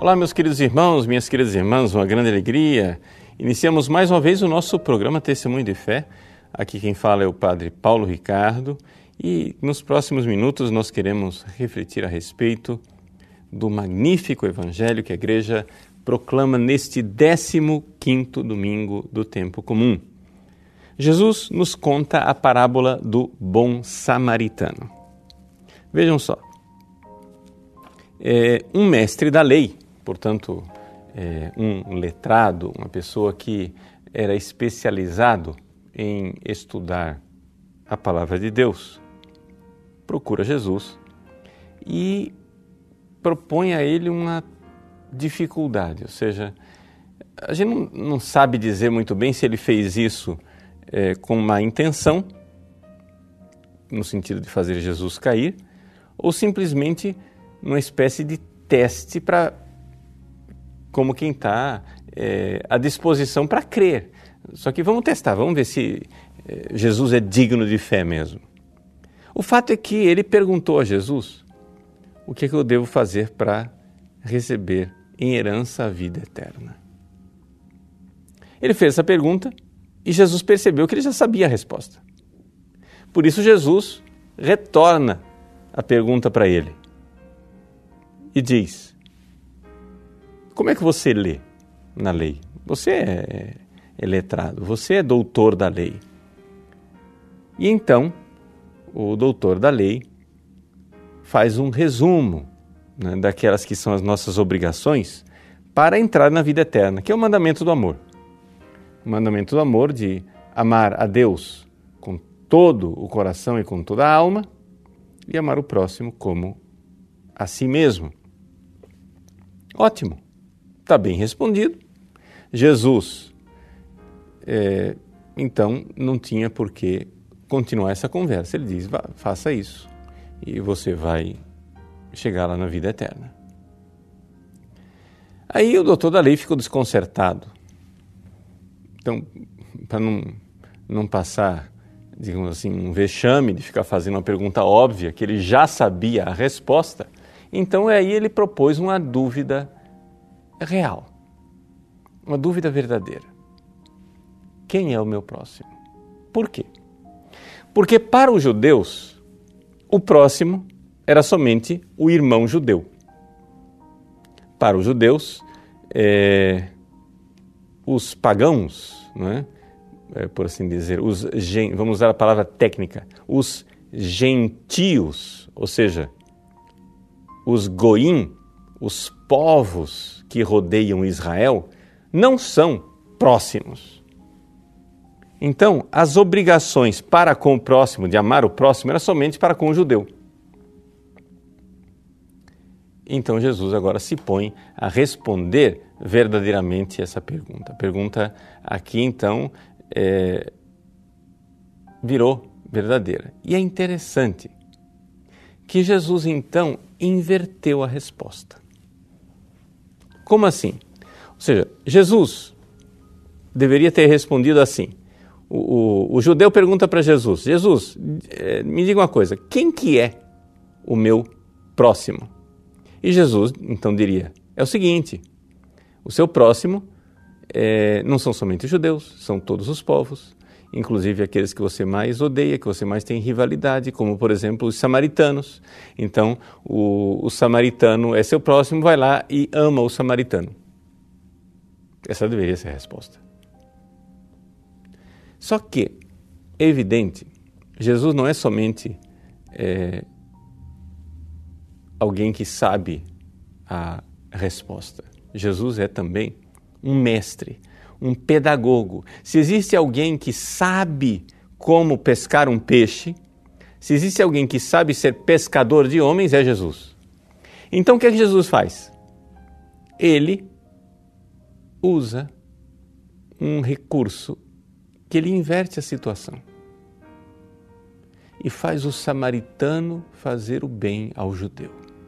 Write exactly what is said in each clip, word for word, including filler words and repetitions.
Olá, meus queridos irmãos, minhas queridas irmãs, uma grande alegria. Iniciamos mais uma vez o nosso programa Testemunho de Fé. Aqui quem fala é o Padre Paulo Ricardo e nos próximos minutos nós queremos refletir a respeito do magnífico evangelho que a Igreja proclama neste décimo quinto domingo do tempo comum. Jesus nos conta a parábola do bom samaritano. Vejam só, é, um mestre da lei, portanto, é, um letrado, uma pessoa que era especializado em estudar a palavra de Deus, procura Jesus e propõe a ele uma dificuldade, ou seja, a gente não, não sabe dizer muito bem se ele fez isso é, com má intenção, no sentido de fazer Jesus cair, ou simplesmente numa espécie de teste para, como quem está é, à disposição para crer. Só que vamos testar, vamos ver se é, Jesus é digno de fé mesmo. O fato é que ele perguntou a Jesus o que, é que eu devo fazer para receber em herança a vida eterna. Ele fez essa pergunta e Jesus percebeu que ele já sabia a resposta. Por isso Jesus retorna a pergunta para ele e diz: como é que você lê na lei? Você é, é letrado, você é doutor da lei. E então o doutor da lei faz um resumo, né, daquelas que são as nossas obrigações para entrar na vida eterna, que é o mandamento do amor. O mandamento do amor de amar a Deus com todo o coração e com toda a alma e amar o próximo como a si mesmo. Ótimo, está bem respondido. Jesus, é, então, não tinha por que continuar essa conversa. Ele diz, vá, faça isso e você vai chegar lá na vida eterna. Aí o doutor da lei ficou desconcertado. Então, para não, não passar, digamos assim, um vexame de ficar fazendo uma pergunta óbvia, que ele já sabia a resposta, então aí ele propôs uma dúvida real, uma dúvida verdadeira. Quem é o meu próximo? Por quê? Porque para os judeus, o próximo era somente o irmão judeu. Para os judeus, é, os pagãos, não é? É, por assim dizer, os, vamos usar a palavra técnica, os gentios, ou seja, os goim, os povos que rodeiam Israel, não são próximos. Então, as obrigações para com o próximo, de amar o próximo, era somente para com o judeu. Então, Jesus agora se põe a responder verdadeiramente essa pergunta. A pergunta aqui, então, é, virou verdadeira. E é interessante que Jesus, então, inverteu a resposta. Como assim? Ou seja, Jesus deveria ter respondido assim. O, o, o judeu pergunta para Jesus, Jesus, me diga uma coisa, quem que é o meu próximo? E Jesus, então, diria, é o seguinte, o seu próximo é, não são somente os judeus, são todos os povos, inclusive aqueles que você mais odeia, que você mais tem rivalidade, como, por exemplo, os samaritanos. Então, o, o samaritano é seu próximo, vai lá e ama o samaritano. Essa deveria ser a resposta. Só que, é evidente, Jesus não é somente é, alguém que sabe a resposta. Jesus é também um mestre, um pedagogo. Se existe alguém que sabe como pescar um peixe, se existe alguém que sabe ser pescador de homens, é Jesus. Então, o que é que Jesus faz? Ele usa um recurso que ele inverte a situação e faz o samaritano fazer o bem ao judeu.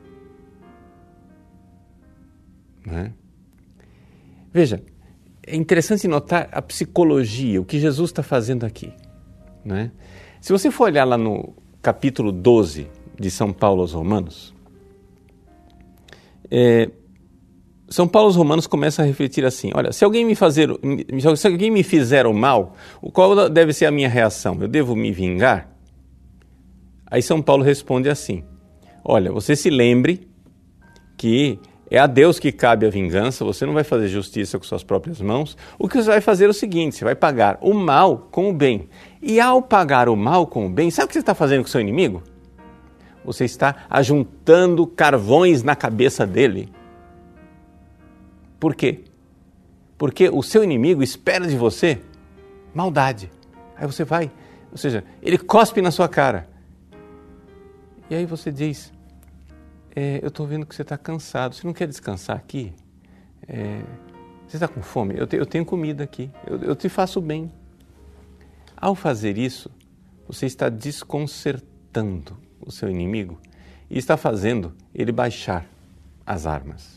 Não é? Veja, é interessante notar a psicologia, o que Jesus está fazendo aqui. Não é? Se você for olhar lá no capítulo doze de São Paulo aos Romanos, é, São Paulo aos Romanos começa a refletir assim, olha, se alguém me fazer, se alguém me fizer o mal, qual deve ser a minha reação? Eu devo me vingar? Aí São Paulo responde assim, olha, você se lembre que é a Deus que cabe a vingança, você não vai fazer justiça com suas próprias mãos, o que você vai fazer é o seguinte, você vai pagar o mal com o bem. E ao pagar o mal com o bem, sabe o que você está fazendo com o seu inimigo? Você está ajuntando carvões na cabeça dele. Por quê? Porque o seu inimigo espera de você maldade. Aí você vai, ou seja, ele cospe na sua cara. E aí você diz, é, eu estou vendo que você está cansado, você não quer descansar aqui? É, você está com fome? Eu, te, eu tenho comida aqui, eu, eu te faço bem. Ao fazer isso, você está desconcertando o seu inimigo e está fazendo ele baixar as armas.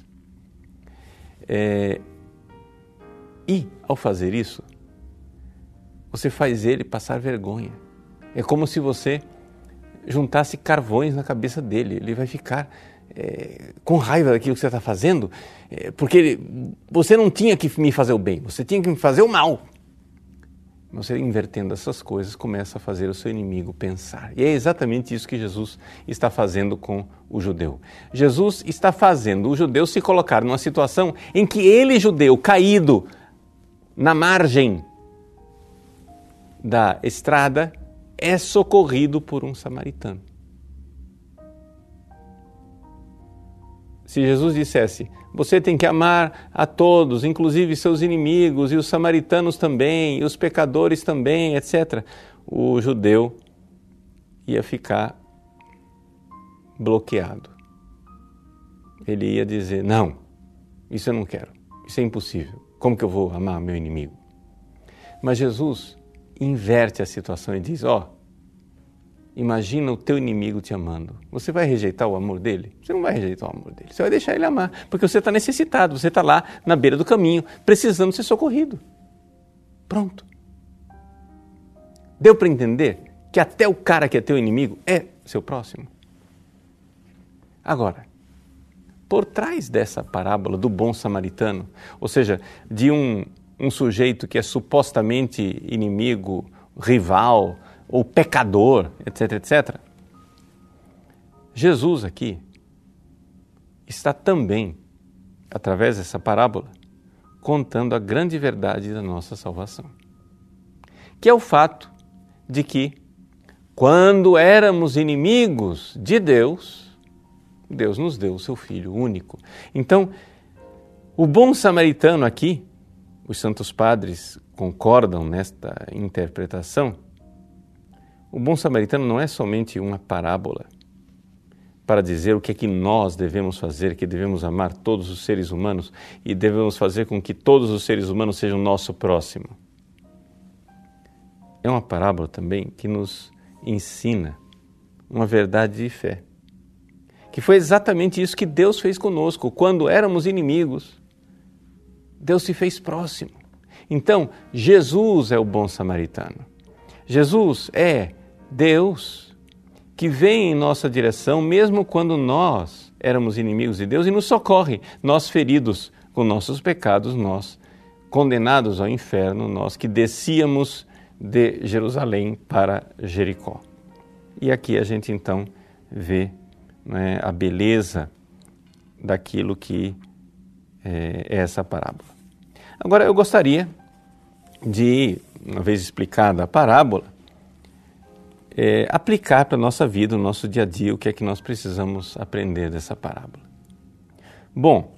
É, e, ao fazer isso, você faz ele passar vergonha. É como se você juntasse carvões na cabeça dele. Ele vai ficar é, com raiva daquilo que você está fazendo, é, porque ele, você não tinha que me fazer o bem, você tinha que me fazer o mal. Você, invertendo essas coisas, começa a fazer o seu inimigo pensar. E é exatamente isso que Jesus está fazendo com o judeu. Jesus está fazendo o judeu se colocar numa situação em que ele, judeu, caído na margem da estrada, é socorrido por um samaritano. Se Jesus dissesse, você tem que amar a todos, inclusive seus inimigos, e os samaritanos também, e os pecadores também, etcétera, o judeu ia ficar bloqueado. Ele ia dizer, não, isso eu não quero, isso é impossível, como que eu vou amar meu inimigo? Mas Jesus inverte a situação e diz, ó, oh, imagina o teu inimigo te amando. Você vai rejeitar o amor dele? Você não vai rejeitar o amor dele. Você vai deixar ele amar, porque você está necessitado. Você está lá na beira do caminho, precisando ser socorrido. Pronto. Deu para entender que até o cara que é teu inimigo é seu próximo? Agora, por trás dessa parábola do bom samaritano, ou seja, de um, um sujeito que é supostamente inimigo, rival, ou pecador, etc, etcétera. Jesus aqui está também, através dessa parábola, contando a grande verdade da nossa salvação. Que é o fato de que, quando éramos inimigos de Deus, Deus nos deu o seu Filho único. Então, o bom samaritano aqui, os santos padres concordam nesta interpretação. O bom samaritano não é somente uma parábola para dizer o que é que nós devemos fazer, que devemos amar todos os seres humanos e devemos fazer com que todos os seres humanos sejam nosso próximo. É uma parábola também que nos ensina uma verdade de fé, que foi exatamente isso que Deus fez conosco. Quando éramos inimigos, Deus se fez próximo. Então, Jesus é o bom samaritano. Jesus é Deus que vem em nossa direção, mesmo quando nós éramos inimigos de Deus, e nos socorre, nós feridos com nossos pecados, nós condenados ao inferno, nós que descíamos de Jerusalém para Jericó. E aqui a gente então vê, né, a beleza daquilo que é, é essa parábola. Agora eu gostaria de, uma vez explicada a parábola, é, aplicar para a nossa vida, o nosso dia a dia, o que é que nós precisamos aprender dessa parábola. Bom,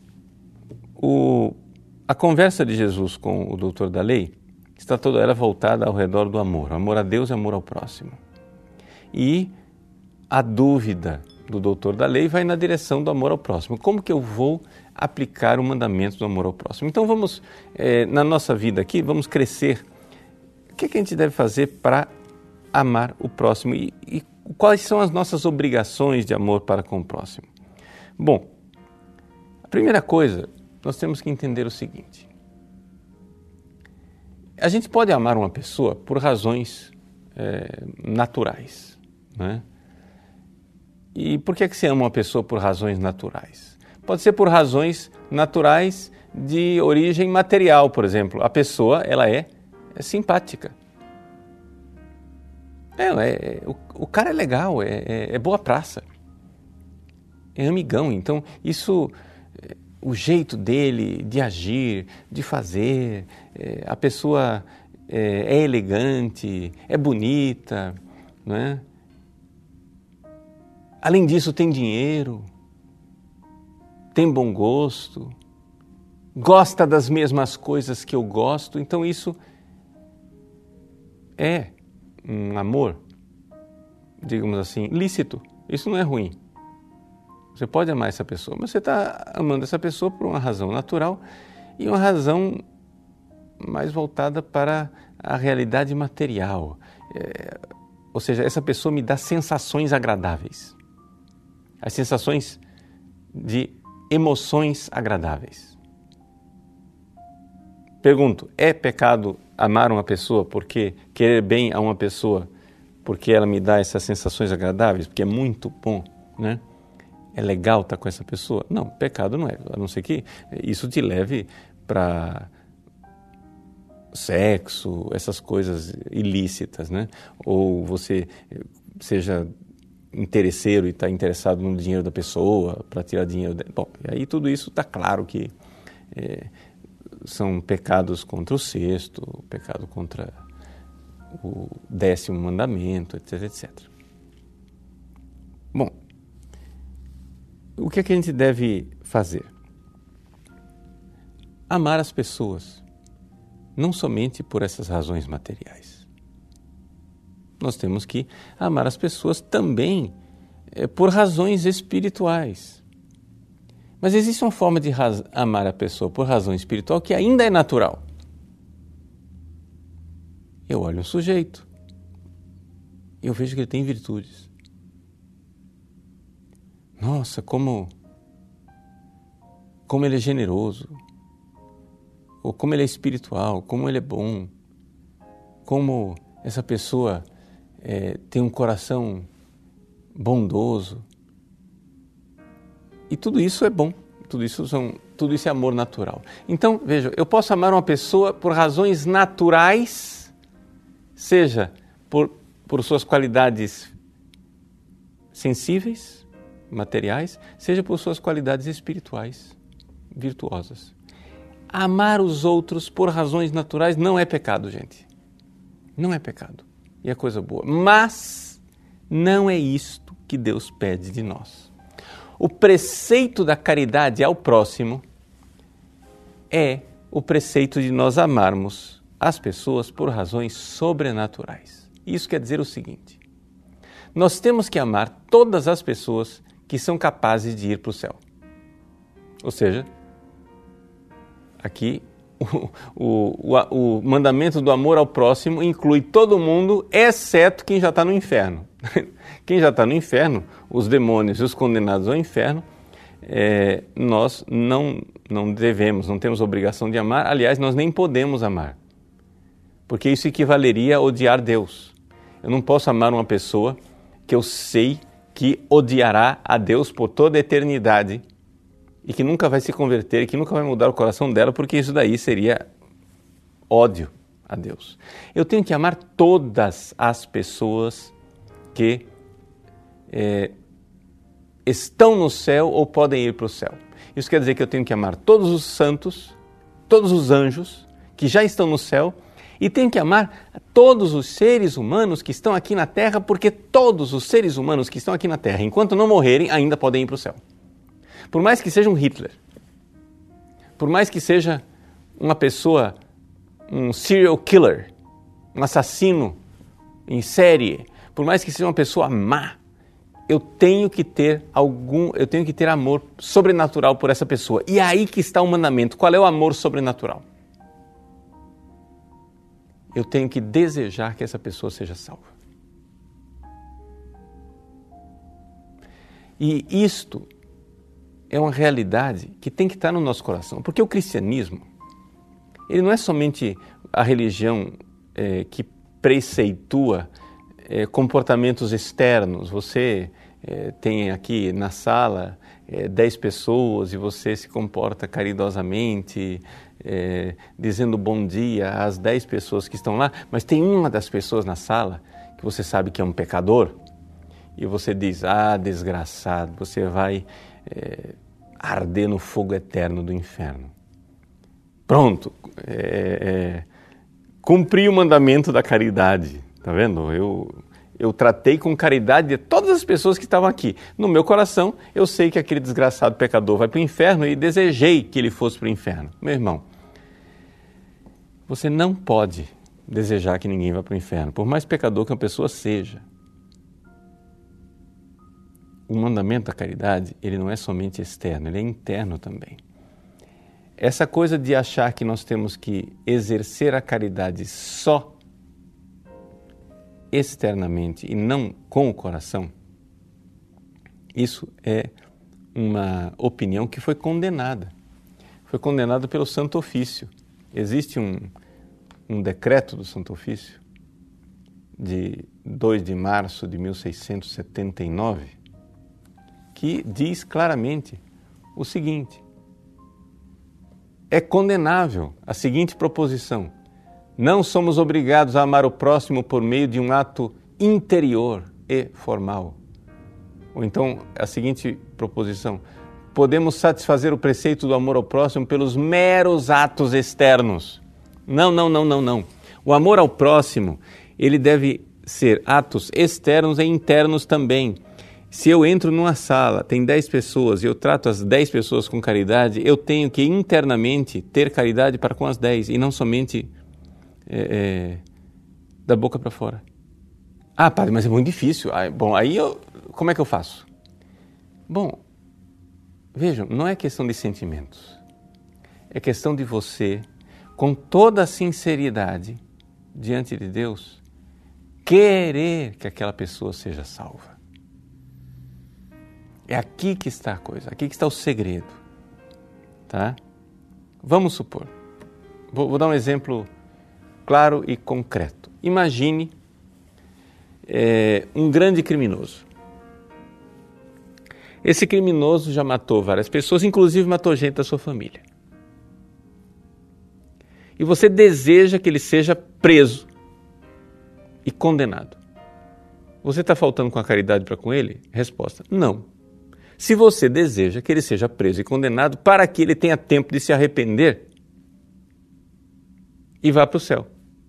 o, a conversa de Jesus com o doutor da lei está toda ela voltada ao redor do amor, amor a Deus e amor ao próximo. E a dúvida do doutor da lei vai na direção do amor ao próximo. Como que eu vou aplicar o mandamento do amor ao próximo? Então vamos, é, na nossa vida aqui, vamos crescer. O que é que a gente deve fazer para amar o próximo? E, e quais são as nossas obrigações de amor para com o próximo? Bom, a primeira coisa, nós temos que entender o seguinte. A gente pode amar uma pessoa por razões é, naturais, né? E por que é que você ama uma pessoa por razões naturais? pode ser por razões naturais de origem material, por exemplo. A pessoa, ela é, é simpática. É, é, o, o cara é legal, é, é, é boa praça, é amigão. Então, isso, o jeito dele de agir, de fazer, é, a pessoa é, é elegante, é bonita, não é? Além disso, tem dinheiro, tem bom gosto, gosta das mesmas coisas que eu gosto. Então, isso é um amor, digamos assim, lícito. Isso não é ruim. Você pode amar essa pessoa, mas você está amando essa pessoa por uma razão natural e uma razão mais voltada para a realidade material. É, ou seja, essa pessoa me dá sensações agradáveis. As sensações de emoções agradáveis. Pergunto, é pecado amar uma pessoa porque querer bem a uma pessoa porque ela me dá essas sensações agradáveis, porque é muito bom, né? É legal estar com essa pessoa? Não, pecado não é, a não ser que isso te leve para sexo, essas coisas ilícitas, né? Ou você seja interesseiro e está interessado no dinheiro da pessoa para tirar dinheiro dela. Bom, e aí tudo isso está claro que é, são pecados contra o sexto, pecado contra o décimo mandamento, etc, etcétera. Bom, o que é que a gente deve fazer? Amar as pessoas, não somente por essas razões materiais. Nós temos que amar as pessoas também é, por razões espirituais. Mas existe uma forma de raz- amar a pessoa por razão espiritual que ainda é natural. Eu olho um sujeito, eu vejo que ele tem virtudes. Nossa, como, como ele é generoso, ou como ele é espiritual, como ele é bom, como essa pessoa é, tem um coração bondoso. E tudo isso é bom, tudo isso, são, tudo isso é amor natural. Então, veja, eu posso amar uma pessoa por razões naturais, seja por, por suas qualidades sensíveis, materiais, seja por suas qualidades espirituais, virtuosas. Amar os outros por razões naturais não é pecado, gente. Não é pecado. E é coisa boa. Mas não é isto que Deus pede de nós. O preceito da caridade ao próximo é o preceito de nós amarmos as pessoas por razões sobrenaturais. Isso quer dizer o seguinte: nós temos que amar todas as pessoas que são capazes de ir para o céu. Ou seja, aqui o, o, o, o mandamento do amor ao próximo inclui todo mundo, exceto quem já está no inferno. Quem já está no inferno, os demônios e os condenados ao inferno, é, nós não, não devemos, não temos obrigação de amar. Aliás, nós nem podemos amar, porque isso equivaleria a odiar Deus. Eu não posso amar uma pessoa que eu sei que odiará a Deus por toda a eternidade e que nunca vai se converter, e que nunca vai mudar o coração dela, porque isso daí seria ódio a Deus. Eu tenho que amar todas as pessoas que é, estão no céu ou podem ir para o céu. Isso quer dizer que eu tenho que amar todos os santos, todos os anjos que já estão no céu, e tenho que amar todos os seres humanos que estão aqui na Terra, porque todos os seres humanos que estão aqui na Terra, enquanto não morrerem, ainda podem ir para o céu. Por mais que seja um Hitler, por mais que seja uma pessoa, um serial killer, um assassino em série, por mais que seja uma pessoa má, eu tenho que ter algum, eu tenho que ter amor sobrenatural por essa pessoa. E é aí que está o mandamento. Qual é o amor sobrenatural? Eu tenho que desejar que essa pessoa seja salva. E isto é uma realidade que tem que estar no nosso coração, porque o cristianismo, ele não é somente a religião é, que preceitua é, comportamentos externos. Você é, tem aqui na sala é, dez pessoas e você se comporta caridosamente, é, dizendo bom dia às dez pessoas que estão lá, mas tem uma das pessoas na sala que você sabe que é um pecador e você diz, ah, desgraçado, você vai é, arder no fogo eterno do inferno. Pronto, é, é, cumpri o mandamento da caridade, tá vendo? Eu... Eu tratei com caridade de todas as pessoas que estavam aqui. No meu coração, eu sei que aquele desgraçado pecador vai para o inferno e desejei que ele fosse para o inferno. Meu irmão, você não pode desejar que ninguém vá para o inferno, por mais pecador que uma pessoa seja. O mandamento da caridade, ele não é somente externo, ele é interno também. Essa coisa de achar que nós temos que exercer a caridade só externamente e não com o coração, isso é uma opinião que foi condenada. Foi condenada pelo Santo Ofício. Existe um, um decreto do Santo Ofício de dois de março de mil seiscentos e setenta e nove que diz claramente o seguinte: é condenável a seguinte proposição: não somos obrigados a amar o próximo por meio de um ato interior e formal. Ou então, a seguinte proposição: podemos satisfazer o preceito do amor ao próximo pelos meros atos externos. Não, não, não, não, não. O amor ao próximo, ele deve ser atos externos e internos também. Se eu entro numa sala, tem dez pessoas e eu trato as dez pessoas com caridade, eu tenho que internamente ter caridade para com as dez e não somente É, é, da boca para fora. Ah, padre, mas é muito difícil. Ah, bom, aí eu, como é que eu faço? Bom, vejam, não é questão de sentimentos. É questão de você, com toda a sinceridade diante de Deus, querer que aquela pessoa seja salva. É aqui que está a coisa, aqui que está o segredo. Tá? Vamos supor, vou, vou dar um exemplo claro e concreto. Imagine é, um grande criminoso. Esse criminoso já matou várias pessoas, inclusive matou gente da sua família. E você deseja que ele seja preso e condenado. Você está faltando com a caridade para com ele? Resposta: não. Se você deseja que ele seja preso e condenado para que ele tenha tempo de se arrepender e vá para o céu.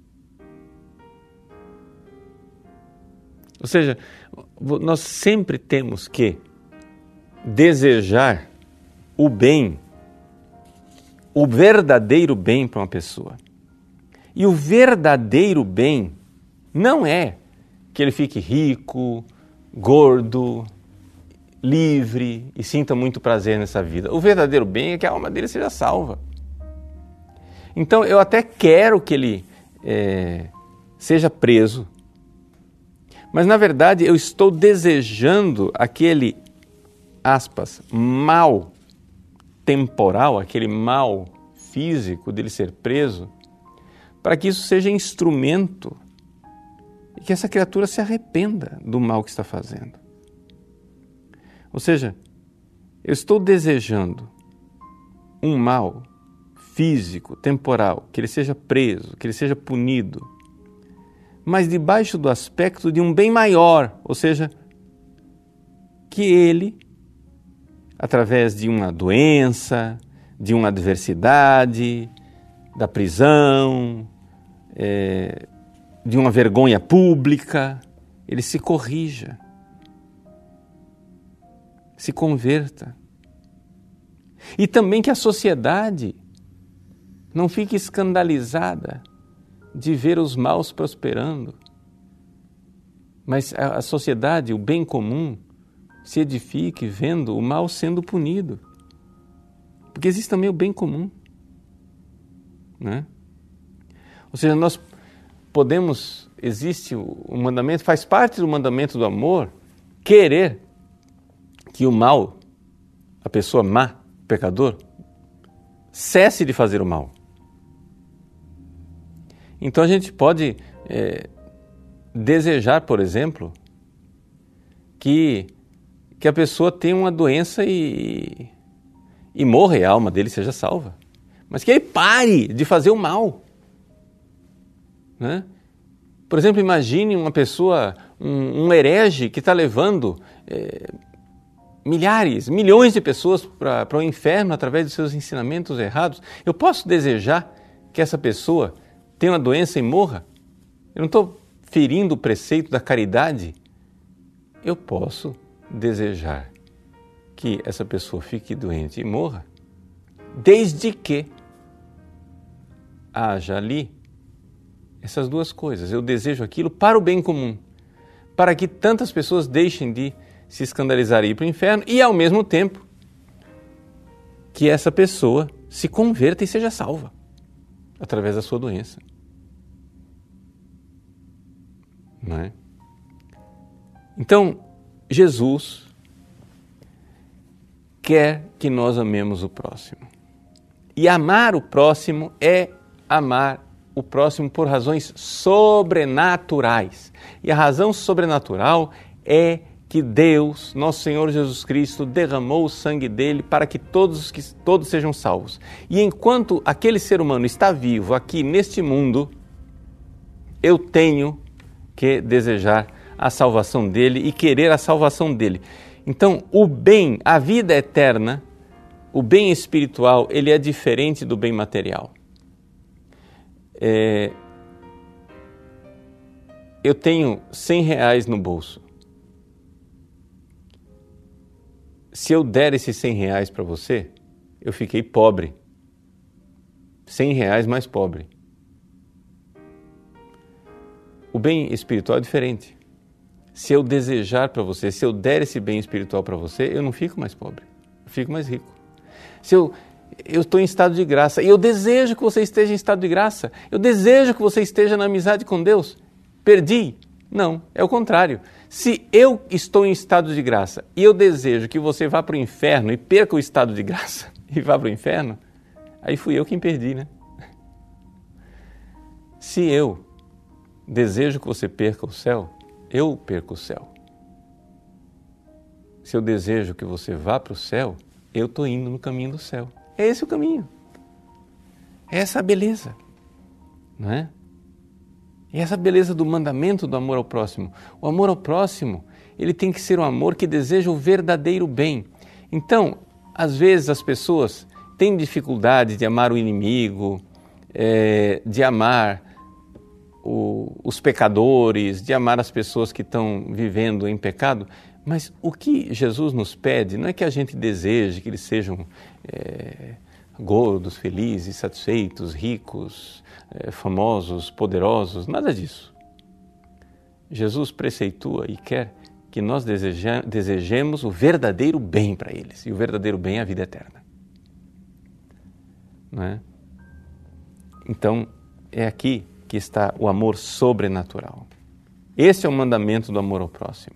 Ou seja, nós sempre temos que desejar o bem, o verdadeiro bem para uma pessoa. E o verdadeiro bem não é que ele fique rico, gordo, livre e sinta muito prazer nessa vida. O verdadeiro bem é que a alma dele seja salva. Então, eu até quero que ele é, seja preso, mas, na verdade, eu estou desejando aquele, aspas, mal temporal, aquele mal físico dele ser preso, para que isso seja instrumento e que essa criatura se arrependa do mal que está fazendo. Ou seja, eu estou desejando um mal físico, temporal, que ele seja preso, que ele seja punido, mas debaixo do aspecto de um bem maior, ou seja, que ele, através de uma doença, de uma adversidade, da prisão, é, de uma vergonha pública, ele se corrija, se converta. E também que a sociedade não fique escandalizada de ver os maus prosperando, mas a sociedade, o bem comum, se edifique vendo o mal sendo punido. Porque existe também o bem comum, né? Ou seja, nós podemos, existe o mandamento, faz parte do mandamento do amor, querer que o mal, a pessoa má, o pecador, cesse de fazer o mal. Então a gente pode é, desejar, por exemplo, que, que a pessoa tenha uma doença e, e morra e a alma dele seja salva. Mas que ele pare de fazer o mal. Né? Por exemplo, imagine uma pessoa, um, um herege que está levando é, milhares, milhões de pessoas para o inferno através dos seus ensinamentos errados. Eu posso desejar que essa pessoa tenha uma doença e morra? Eu não estou ferindo o preceito da caridade. Eu posso desejar que essa pessoa fique doente e morra, desde que haja ali essas duas coisas. Eu desejo aquilo para o bem comum, para que tantas pessoas deixem de se escandalizar e ir para o inferno e, ao mesmo tempo, que essa pessoa se converta e seja salva através da sua doença. Não é? Então, Jesus quer que nós amemos o próximo. E amar o próximo é amar o próximo por razões sobrenaturais. E a razão sobrenatural é que Deus, nosso Senhor Jesus Cristo, derramou o sangue dele para que todos, que todos sejam salvos. E enquanto aquele ser humano está vivo aqui neste mundo, eu tenho que desejar a salvação dele e querer a salvação dele. Então, o bem, a vida eterna, o bem espiritual, ele é diferente do bem material. É, eu tenho cem reais no bolso. Se eu der esses cem reais para você, eu fiquei pobre. cem reais mais pobre. O bem espiritual é diferente. Se eu desejar para você, se eu der esse bem espiritual para você, eu não fico mais pobre, eu fico mais rico. Se eu eu estou em estado de graça e eu desejo que você esteja em estado de graça, eu desejo que você esteja na amizade com Deus, perdi? Não, é o contrário. Se eu estou em estado de graça e eu desejo que você vá para o inferno e perca o estado de graça e vá para o inferno, aí fui eu quem perdi, né? Se eu desejo que você perca o céu, eu perco o céu. Se eu desejo que você vá para o céu, eu estou indo no caminho do céu. É esse o caminho. É essa a beleza. Não é? É essa a beleza do mandamento do amor ao próximo. O amor ao próximo, ele tem que ser um amor que deseja o verdadeiro bem. Então, às vezes as pessoas têm dificuldade de amar o inimigo, é, de amar o, os pecadores, de amar as pessoas que estão vivendo em pecado. Mas o que Jesus nos pede não é que a gente deseje que eles sejam é, gordos, felizes, satisfeitos, ricos, é, famosos, poderosos, nada disso. Jesus preceitua e quer que nós deseja, desejemos o verdadeiro bem para eles. E o verdadeiro bem é a vida eterna. Não é? Então, é aqui que está o amor sobrenatural. Esse é o mandamento do amor ao próximo.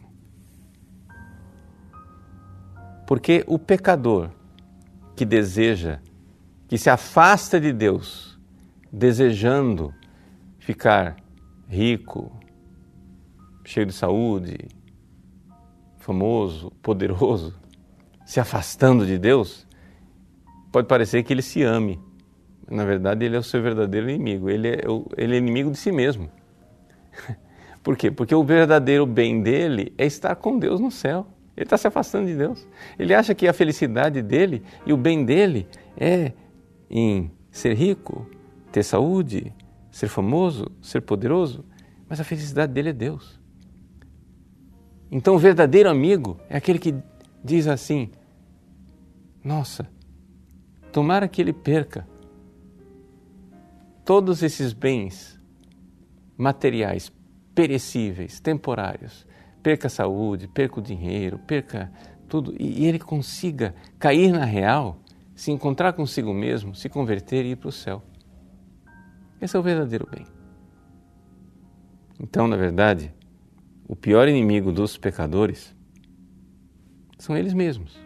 Porque o pecador que deseja, que se afasta de Deus, desejando ficar rico, cheio de saúde, famoso, poderoso, se afastando de Deus, pode parecer que ele se ame. Na verdade, ele é o seu verdadeiro inimigo. Ele é, o, ele é inimigo de si mesmo. Por quê? Porque o verdadeiro bem dele é estar com Deus no céu. Ele está se afastando de Deus. Ele acha que a felicidade dele e o bem dele é em ser rico, ter saúde, ser famoso, ser poderoso. Mas a felicidade dele é Deus. Então o verdadeiro amigo é aquele que diz assim: nossa, tomara que ele perca todos esses bens materiais, perecíveis, temporários, perca a saúde, perca o dinheiro, perca tudo, e ele consiga cair na real, se encontrar consigo mesmo, se converter e ir para o céu. Esse é o verdadeiro bem. Então, na verdade, o pior inimigo dos pecadores são eles mesmos.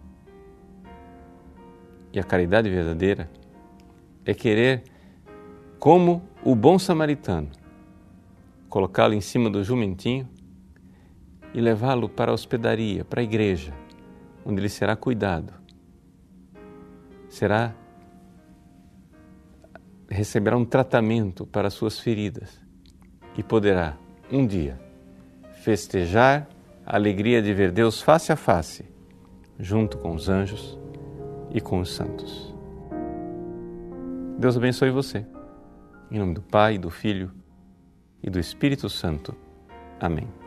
E a caridade verdadeira é querer, como o bom samaritano, colocá-lo em cima do jumentinho e levá-lo para a hospedaria, para a igreja, onde ele será cuidado. Será, receberá um tratamento para as suas feridas e poderá, um dia, festejar a alegria de ver Deus face a face, junto com os anjos e com os santos. Deus abençoe você. Em nome do Pai, do Filho e do Espírito Santo. Amém.